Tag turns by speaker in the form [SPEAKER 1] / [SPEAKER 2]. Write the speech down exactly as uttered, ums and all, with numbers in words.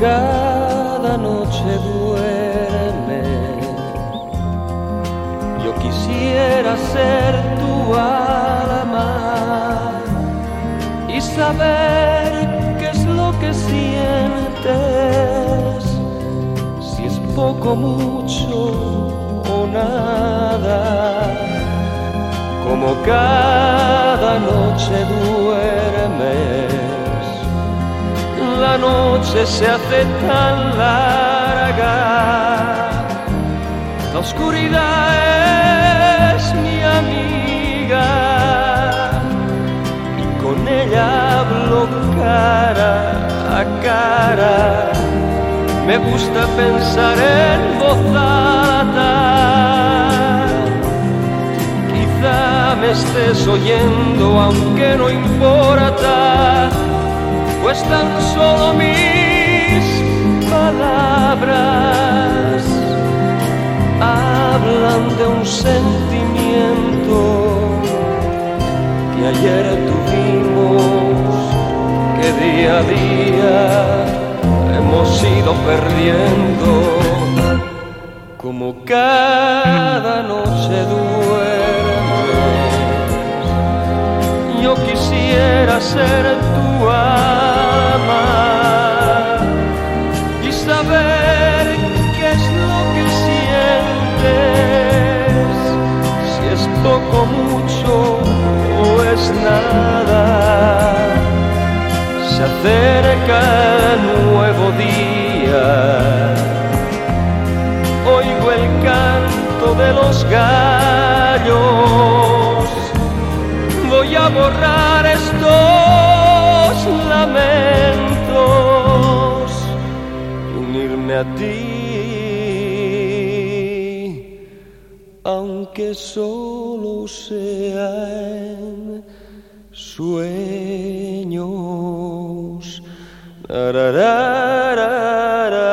[SPEAKER 1] cada noche duerme. Yo quisiera ser tu alma y saber qué es lo que sientes, si es poco, mucho o nada. Como cada noche duermes, la noche se hace tan larga, la oscuridad es mi amiga y con ella hablo cara a cara. Me gusta pensar en voz alta, quizá me estés oyendo aunque no importa, pues tan solo mis palabras hablan de un sentimiento que ayer tuvimos, que día a día hemos ido perdiendo. Como cada noche duermes, yo quisiera ser tu alma y saber qué es lo que sientes, si es poco, mucho o es nada. Se acerca el nuevo día, oigo el canto de los gallos, voy a borrar estos lamentos y unirme a ti, aunque solo sea en sueños. Da, da, da, da, da.